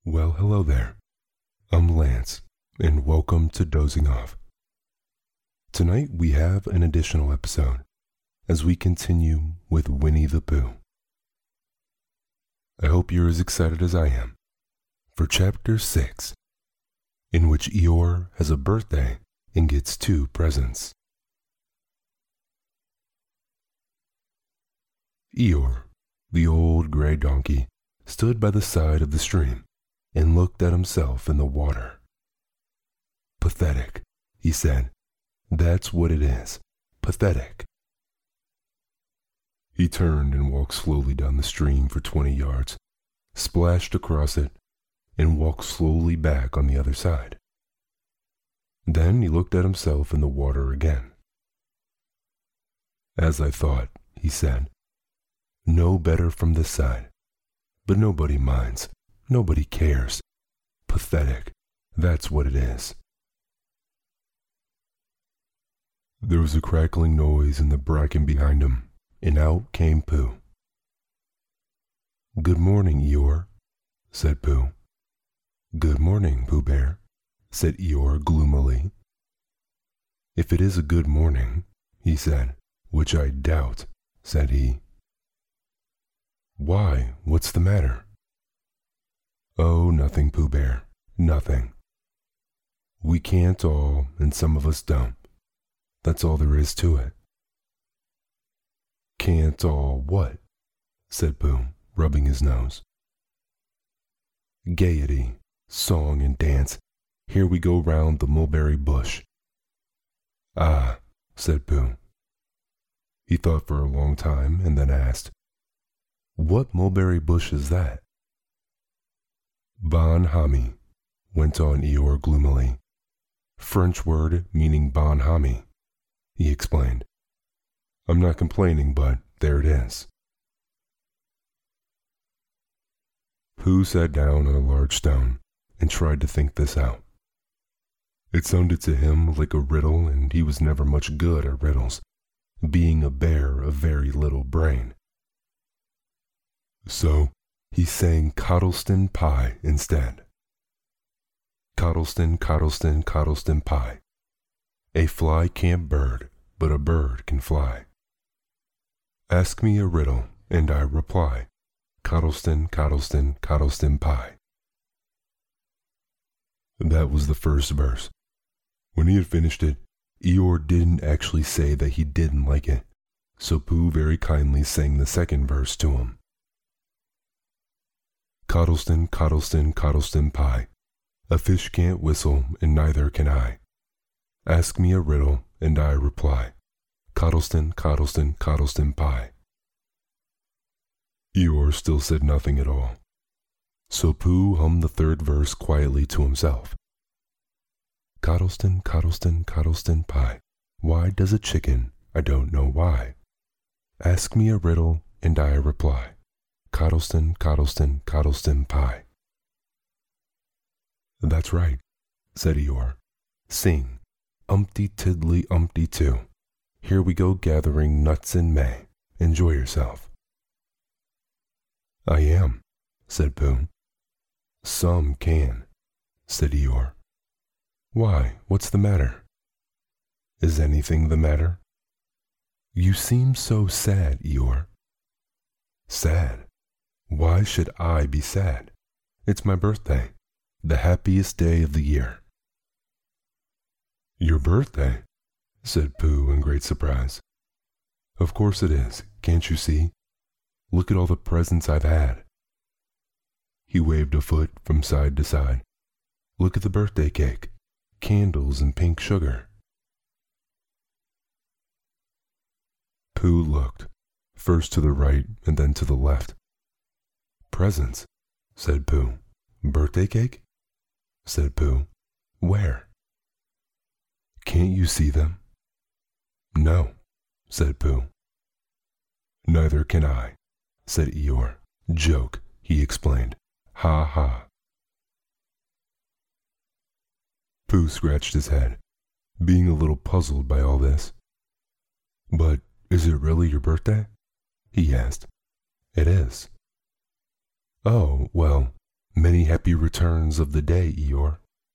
Well, hello there. I'm Lance, and welcome to Dozing Off. Tonight we have an additional episode as we continue with Winnie the Pooh. I hope you're as excited as I am for Chapter 6, in which Eeyore has a birthday and gets 2 presents. Eeyore, the old gray donkey, stood by the side of the stream and looked at himself in the water. "Pathetic," he said. "That's what it is. Pathetic." He turned and walked slowly down the stream for 20 yards, splashed across it, and walked slowly back on the other side. Then he looked at himself in the water again. "As I thought," he said. "No better from this side. But nobody minds. Nobody cares. Pathetic. That's what it is." There was a crackling noise in the bracken behind him, and out came Pooh. "Good morning, Eeyore," said Pooh. "Good morning, Pooh Bear," said Eeyore gloomily. "If it is a good morning," he said, "which I doubt," said he. "Why, what's the matter?" "Oh, nothing, Pooh Bear, nothing. We can't all, and some of us don't. That's all there is to it." "Can't all what?" said Pooh, rubbing his nose. "Gaiety, song and dance. Here we go round the mulberry bush." "Ah," said Pooh. He thought for a long time and then asked, "What mulberry bush is that?" "Bon Homie," went on Eeyore gloomily. "French word meaning bon homie," he explained. "I'm not complaining, but there it is." Pooh sat down on a large stone and tried to think this out. It sounded to him like a riddle, and he was never much good at riddles, being a bear of very little brain. So he sang Cottleston Pie instead. "Cottleston, Cottleston, Cottleston Pie. A fly can't bird, but a bird can fly. Ask me a riddle, and I reply. Cottleston, Cottleston, Cottleston Pie." That was the first verse. When he had finished it, Eeyore didn't actually say that he didn't like it, so Pooh very kindly sang the second verse to him. "Cottleston, Cottleston, Cottleston Pie. A fish can't whistle, and neither can I. Ask me a riddle, and I reply. Cottleston, Cottleston, Cottleston Pie." Eeyore still said nothing at all, so Pooh hummed the third verse quietly to himself. "Cottleston, Cottleston, Cottleston Pie. Why does a chicken? I don't know why. Ask me a riddle, and I reply. Cottleston, Cottleston, Cottleston Pie." "That's right," said Eeyore. "Sing, Umpty Tiddly Umpty Too. Here we go gathering nuts in May. Enjoy yourself." "I am," said Pooh. "Some can," said Eeyore. "Why, what's the matter?" "Is anything the matter?" "You seem so sad, Eeyore." "Sad? Why should I be sad? It's my birthday, the happiest day of the year." "Your birthday?" said Pooh in great surprise. "Of course it is, can't you see? Look at all the presents I've had." He waved a foot from side to side. "Look at the birthday cake, candles and pink sugar." Pooh looked, first to the right and then to the left. "Presents," said Pooh. "Birthday cake?" said Pooh. "Where?" "Can't you see them?" "No," said Pooh. "Neither can I," said Eeyore. "Joke," he explained. "Ha ha." Pooh scratched his head, being a little puzzled by all this. "But is it really your birthday?" he asked. "It is." "Oh, well, Many happy returns of the day, Eeyore.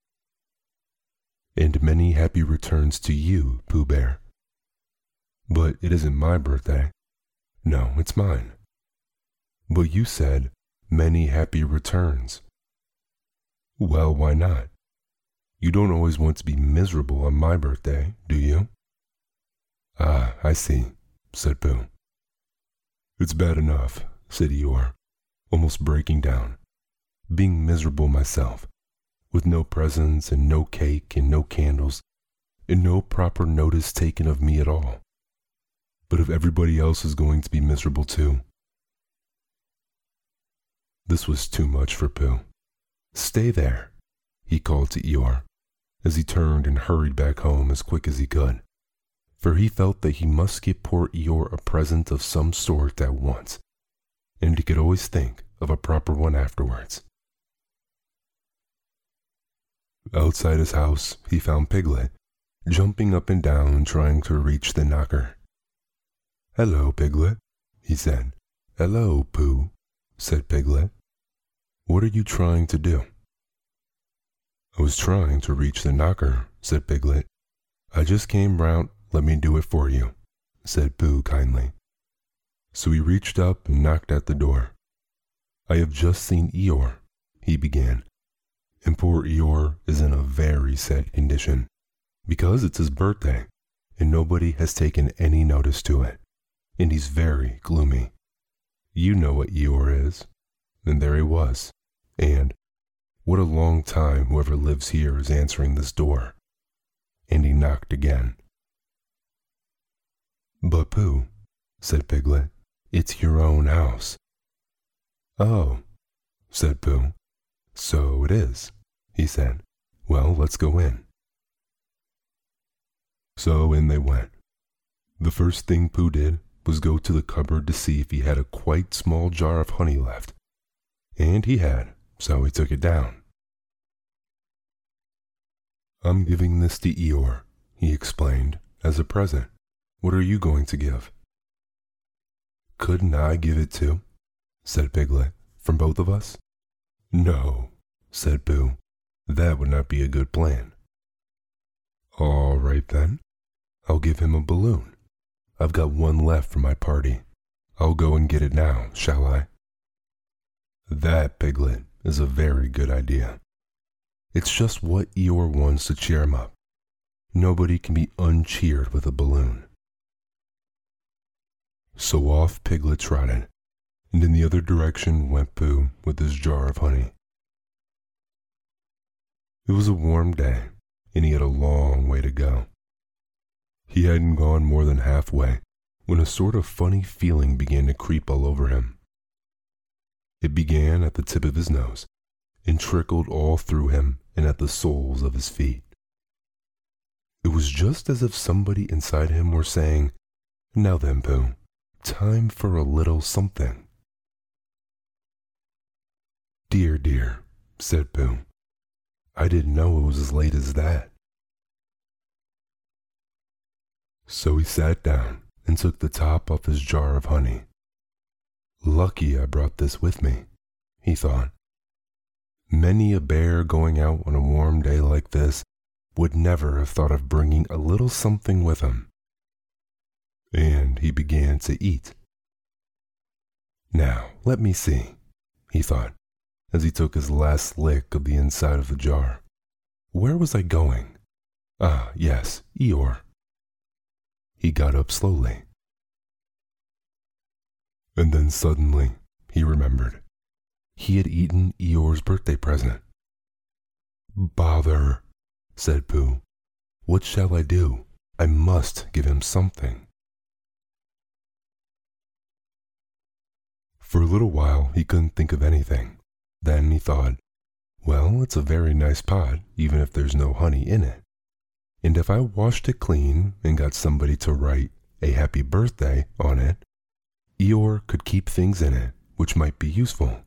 And many happy returns to you, Pooh Bear. But it isn't my birthday. No, it's mine. But you said, many happy returns. Well, why not? You don't always want to be miserable on my birthday, do you? Ah, I see, said Pooh. It's bad enough, said Eeyore, almost breaking down. Being miserable myself, with no presents and no cake and no candles, and no proper notice taken of me at all. But if everybody else is going to be miserable too. This was too much for Pooh. Stay there, he called to Eeyore, as he turned and hurried back home as quick as he could, for he felt that he must get poor Eeyore a present of some sort at once, and he could always think of a proper one afterwards. Outside his house, he found Piglet, jumping up and down trying to reach the knocker. Hello, Piglet, he said. Hello, Pooh, said Piglet. What are you trying to do? I was trying to reach the knocker, said Piglet. I just came round, let me do it for you, said Pooh kindly. So he reached up and knocked at the door. I have just seen Eeyore, he began, and poor Eeyore is in a very sad condition, because it's his birthday, and nobody has taken any notice to it, and he's very gloomy. You know what Eeyore is. And there he was, and what a long time whoever lives here is answering this door. And he knocked again. But Pooh, said Piglet, it's your own house. Oh, said Pooh. So it is, he said. Well, let's go in. So in they went. The first thing Pooh did was go to the cupboard to see if he had a quite small jar of honey left. And he had, so he took it down. I'm giving this to Eeyore, he explained, as a present. What are you going to give? Couldn't I give it too? Said Piglet, from both of us? No, said Pooh. That would not be a good plan. All right then. I'll give him a balloon. I've got one left for my party. I'll go and get it now, shall I? That, Piglet, is a very good idea. It's just what Eeyore wants to cheer him up. Nobody can be uncheered with a balloon. So off Piglet trotted, and in the other direction went Pooh with his jar of honey. It was a warm day, and he had a long way to go. He hadn't gone more than halfway when a sort of funny feeling began to creep all over him. It began at the tip of his nose and trickled all through him and at the soles of his feet. It was just as if somebody inside him were saying, Now then, Pooh, time for a little something. Dear, dear, said Pooh, I didn't know it was as late as that. So he sat down and took the top off his jar of honey. Lucky I brought this with me, he thought. Many a bear going out on a warm day like this would never have thought of bringing a little something with him. And he began to eat. Now, let me see, he thought, as he took his last lick of the inside of the jar. Where was I going? Ah, yes, Eeyore. He got up slowly. And then suddenly he remembered. He had eaten Eeyore's birthday present. Bother, said Pooh. What shall I do? I must give him something. For a little while he couldn't think of anything. Then he thought, well, it's a very nice pot, even if there's no honey in it. And if I washed it clean and got somebody to write a happy birthday on it, Eeyore could keep things in it which might be useful.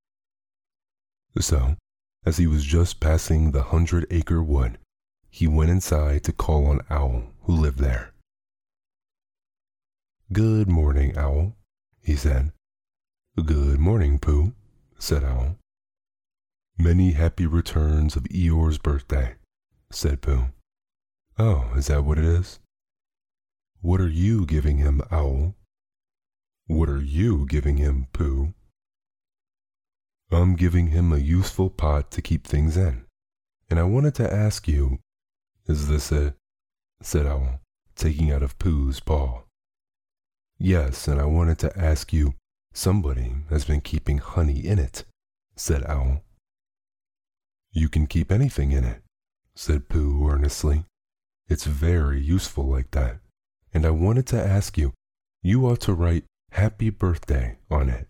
So, as he was just passing the 100-acre wood, he went inside to call on Owl, who lived there. Good morning, Owl, he said. Good morning, Pooh, said Owl. Many happy returns of Eeyore's birthday, said Pooh. Oh, is that what it is? What are you giving him, Owl? What are you giving him, Pooh? I'm giving him a useful pot to keep things in, and I wanted to ask you, is this it? Said Owl, taking out of Pooh's paw. Yes, and I wanted to ask you, somebody has been keeping honey in it, said Owl. You can keep anything in it, said Pooh earnestly. It's very useful like that, and I wanted to ask you, you ought to write Happy Birthday on it.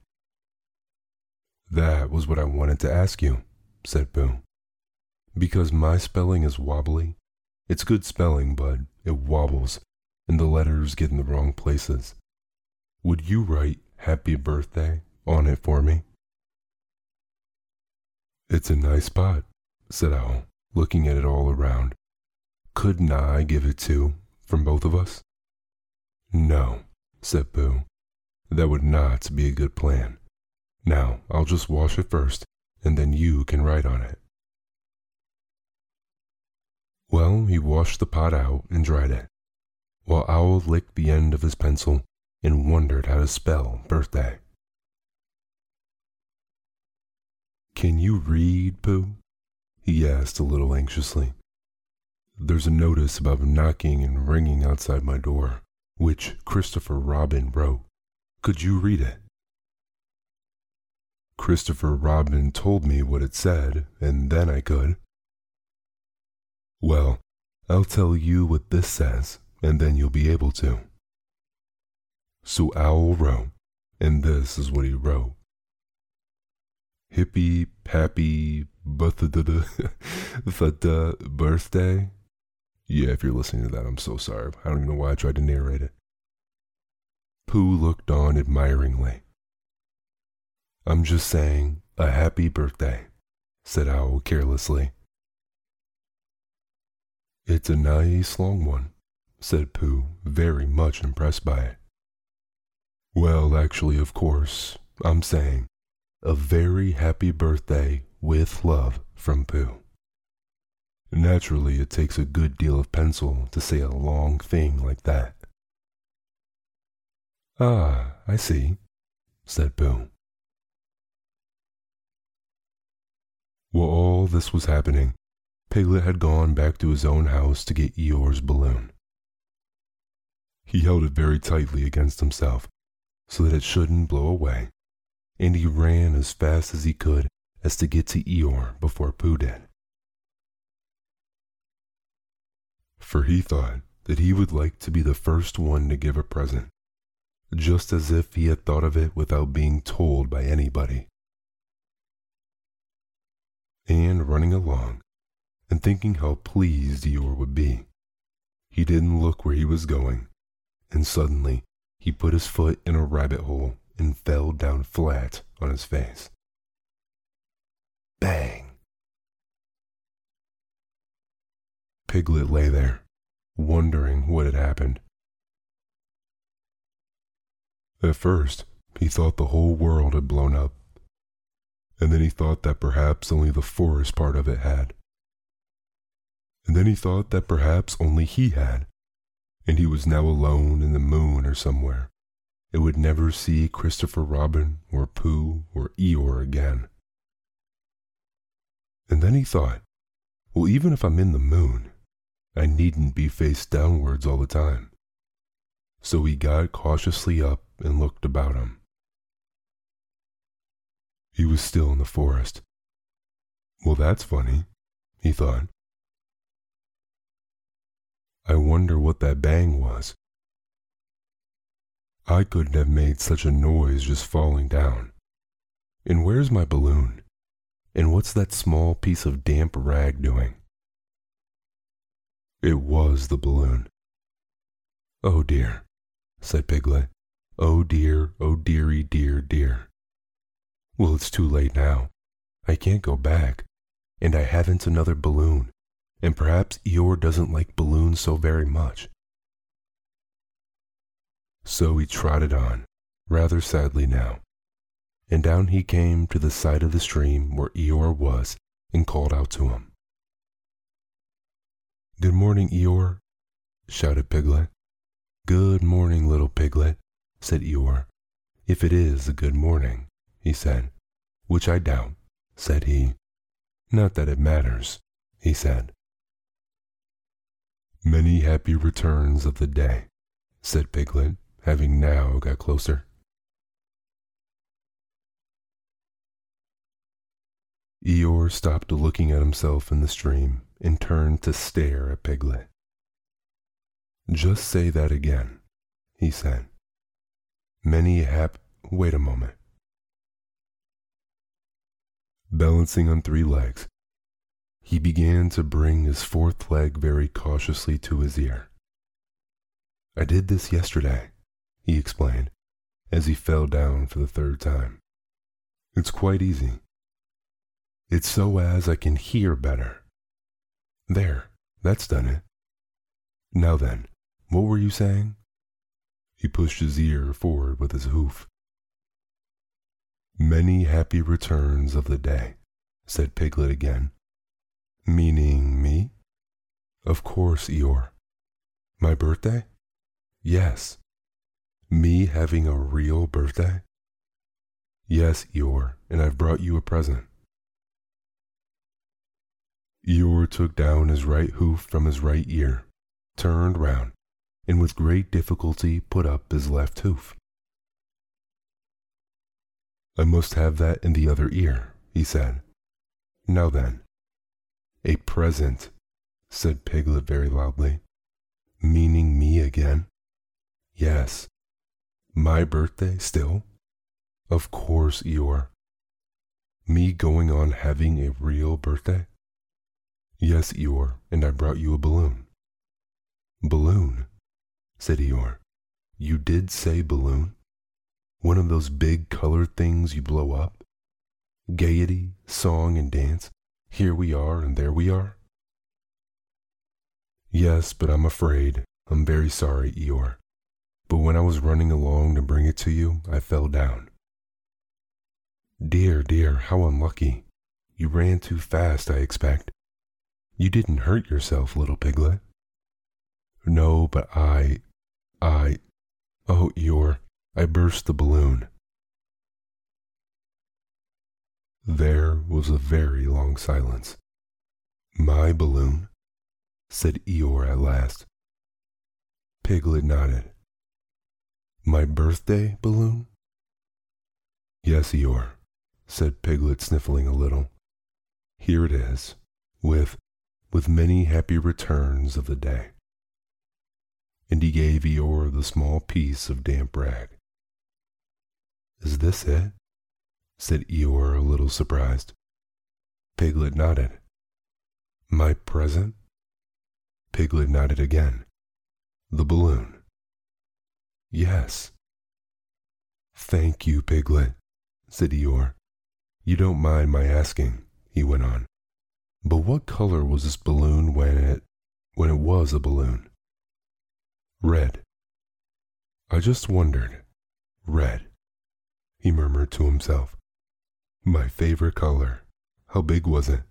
That was what I wanted to ask you, said Pooh. Because my spelling is wobbly. It's good spelling, but it wobbles, and the letters get in the wrong places. Would you write Happy Birthday on it for me? It's a nice pot, said Owl, looking at it all around. Couldn't I give it to, from both of us? No, said Pooh. That would not be a good plan. Now, I'll just wash it first, and then you can write on it. Well, he washed the pot out and dried it, while Owl licked the end of his pencil and wondered how to spell birthday. Can you read, Pooh? He asked a little anxiously. There's a notice about knocking and ringing outside my door, which Christopher Robin wrote. Could you read it? Christopher Robin told me what it said, and then I could. Well, I'll tell you what this says, and then you'll be able to. So Owl wrote, and this is what he wrote. Hippie, happy, birthday. Yeah, if you're listening to that, I'm so sorry. I don't even know why I tried to narrate it. Pooh looked on admiringly. I'm just saying, a happy birthday, said Owl carelessly. It's a nice long one, said Pooh, very much impressed by it. Well, actually, of course, I'm saying, a very happy birthday with love from Pooh. Naturally, it takes a good deal of pencil to say a long thing like that. Ah, I see, said Pooh. While all this was happening, Piglet had gone back to his own house to get Eeyore's balloon. He held it very tightly against himself so that it shouldn't blow away, and he ran as fast as he could as to get to Eeyore before Pooh did. For he thought that he would like to be the first one to give a present, just as if he had thought of it without being told by anybody. And running along, and thinking how pleased Eeyore would be, he didn't look where he was going, and suddenly he put his foot in a rabbit hole and fell down flat on his face. Bang! Piglet lay there, wondering what had happened. At first, he thought the whole world had blown up, and then he thought that perhaps only the forest part of it had. And then he thought that perhaps only he had, and he was now alone in the moon or somewhere, and would never see Christopher Robin or Pooh or Eeyore again. And then he thought, well, even if I'm in the moon, I needn't be face downwards all the time. So he got cautiously up and looked about him. He was still in the forest. Well, that's funny, he thought. I wonder what that bang was. I couldn't have made such a noise just falling down. And where's my balloon? And what's that small piece of damp rag doing? It was the balloon. Oh dear, said Piglet. Oh dear, oh dearie, dear, dear. Well, it's too late now. I can't go back, and I haven't another balloon, and perhaps Eeyore doesn't like balloons so very much. So he trotted on, rather sadly now, and down he came to the side of the stream where Eeyore was and called out to him. "Good morning, Eeyore," shouted Piglet. "Good morning, little Piglet," said Eeyore. "If it is a good morning," he said. "Which I doubt," said he. "Not that it matters," he said. "Many happy returns of the day," said Piglet, having now got closer. Eeyore stopped looking at himself in the stream and turned to stare at Piglet. "Just say that again," he said. Wait a moment. Balancing on 3 legs, he began to bring his 4th leg very cautiously to his ear. "I did this yesterday," he explained, as he fell down for the 3rd time. "It's quite easy. It's so as I can hear better. There, that's done it. Now then, what were you saying?" He pushed his ear forward with his hoof. "Many happy returns of the day," said Piglet again. "Meaning me?" "Of course, Eeyore." "My birthday?" "Yes." "Me having a real birthday?" "Yes, Eeyore, and I've brought you a present." Eeyore took down his right hoof from his right ear, turned round, and with great difficulty put up his left hoof. "I must have that in the other ear," he said. "Now then." "A present," said Piglet very loudly. "Meaning me again?" "Yes." "My birthday still?" "Of course, Eeyore." "Me going on having a real birthday?" "Yes, Eeyore, and I brought you a balloon." "Balloon?" said Eeyore. "You did say balloon? One of those big colored things you blow up? Gaiety, song and dance, here we are and there we are?" "Yes, but I'm very sorry, Eeyore. But when I was running along to bring it to you, I fell down." "Dear, dear, how unlucky. You ran too fast, I expect. You didn't hurt yourself, little Piglet?" "No, but oh, Eeyore, I burst the balloon." There was a very long silence. "My balloon?" said Eeyore at last. Piglet nodded. "My birthday balloon?" "Yes, Eeyore," said Piglet, sniffling a little. "Here it is, with many happy returns of the day." And he gave Eeyore the small piece of damp rag. "Is this it?" said Eeyore, a little surprised. Piglet nodded. "My present?" Piglet nodded again. "The balloon?" "Yes." "Thank you, Piglet," said Eeyore. "You don't mind my asking," he went on, "but what color was this balloon when it was a balloon?" "Red." "I just wondered. Red," he murmured to himself. "My favorite color. How big was it?"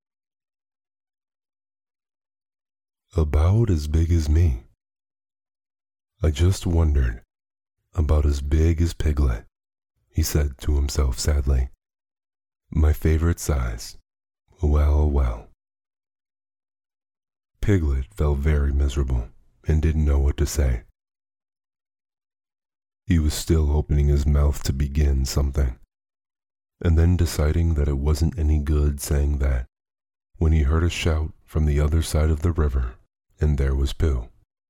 "About as big as me." "I just wondered. About as big as Piglet," he said to himself sadly. "My favorite size. Well, well." Piglet felt very miserable and didn't know what to say. He was still opening his mouth to begin something, and then deciding that it wasn't any good saying that, when he heard a shout from the other side of the river, and there was Pooh.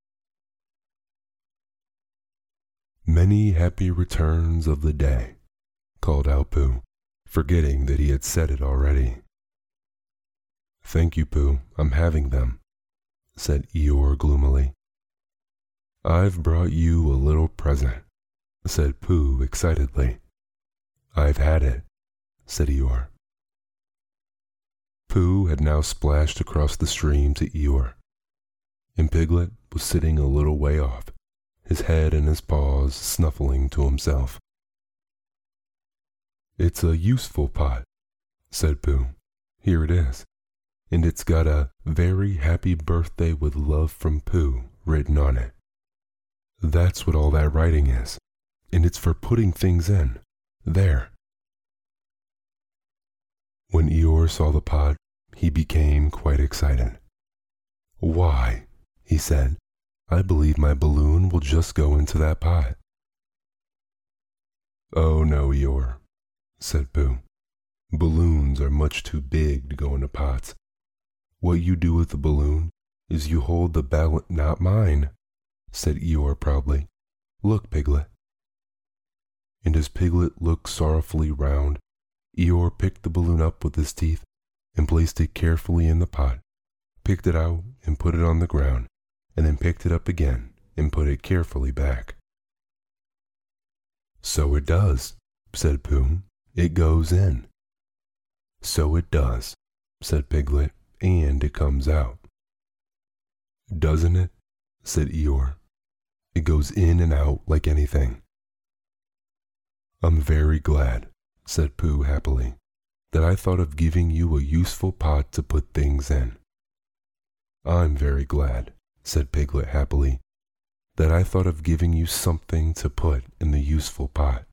"Many happy returns of the day," called out Pooh, forgetting that he had said it already. "Thank you, Pooh, I'm having them," said Eeyore gloomily. "I've brought you a little present," said Pooh excitedly. "I've had it," said Eeyore. Pooh had now splashed across the stream to Eeyore, and Piglet was sitting a little way off, his head in his paws, snuffling to himself. It's a useful pot, said Pooh. Here it is. And it's got a very happy birthday with love from Pooh written on it. That's what all that writing is, and it's for putting things in. There. When Eeyore saw the pot, he became quite excited. Why, he said, I believe my balloon will just go into that pot. Oh no, Eeyore, said Pooh. Balloons are much too big to go into pots. What you do with the balloon is you hold the balance. Not mine, said Eeyore proudly. Look, Piglet. And as Piglet looked sorrowfully round, Eeyore picked the balloon up with his teeth and placed it carefully in the pot, picked it out and put it on the ground, and then picked it up again and put it carefully back. So it does, said Pooh. It goes in. So it does, said Piglet, and it comes out. Doesn't it? Said Eeyore. It goes in and out like anything. I'm very glad, said Pooh happily, that I thought of giving you a useful pot to put things in. I'm very glad, said Piglet happily, that I thought of giving you something to put in the useful pot.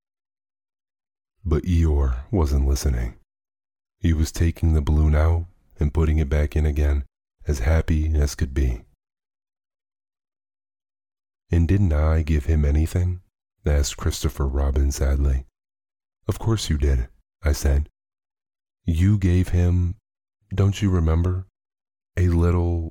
But Eeyore wasn't listening. He was taking the balloon out and putting it back in again, as happy as could be. And didn't I give him anything? Asked Christopher Robin sadly. Of course you did, I said. You gave him, don't you remember? A little,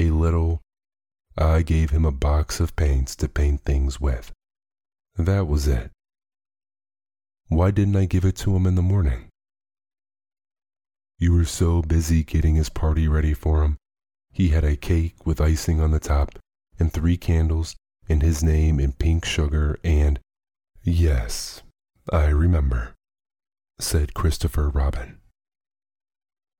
I gave him a box of paints to paint things with. That was it. Why didn't I give it to him in the morning? You were so busy getting his party ready for him. He had a cake with icing on the top and 3 candles and his name in pink sugar and... Yes, I remember, said Christopher Robin.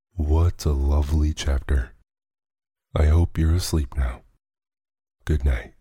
What a lovely chapter. I hope you're asleep now. Good night.